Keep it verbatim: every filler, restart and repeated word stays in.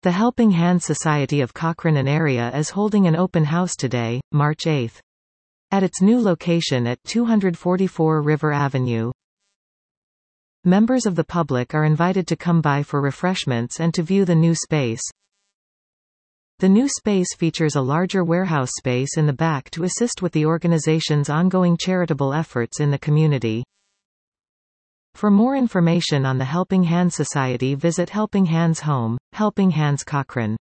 The Helping Hands Society of Cochrane and Area is holding an open house today, March eighth. At its new location at two forty-four River Avenue. Members of the public are invited to come by for refreshments and to view the new space. The new space features a larger warehouse space in the back to assist with the organization's ongoing charitable efforts in the community. For more information on the Helping Hands Society, visit Helping Hands Home, Helping Hands Cochrane.